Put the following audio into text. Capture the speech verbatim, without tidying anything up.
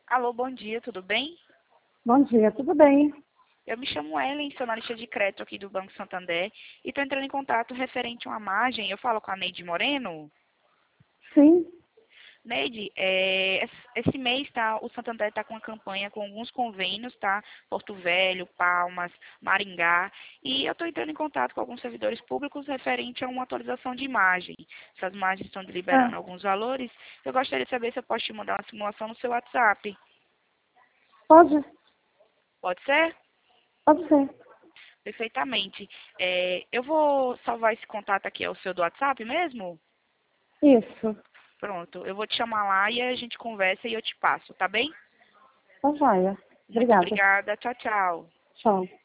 Alô, bom dia, tudo bem? Bom dia, tudo bem? Eu me chamo Ellen, sou analista de crédito aqui do Banco Santander e estou entrando em contato referente a uma margem. Eu falo com a Neide Moreno. Sim. Neide, é, esse esse mês tá, o Santander está com uma campanha com alguns convênios, tá? Porto Velho, Palmas, Maringá. E eu estou entrando em contato com alguns servidores públicos referente a uma atualização de imagem. Essas margens estão Ah, liberando alguns valores. Eu gostaria de saber se eu posso te mandar uma simulação no seu WhatsApp. pode, Pode ser? pode ser. Perfeitamente. É, eu vou salvar esse contato aqui, é o seu do WhatsApp mesmo? Isso. Pronto, eu vou te chamar lá e a gente conversa e eu te passo, tá bem? Tá joia. Muito Obrigada. obrigada. Tchau, tchau. Tchau.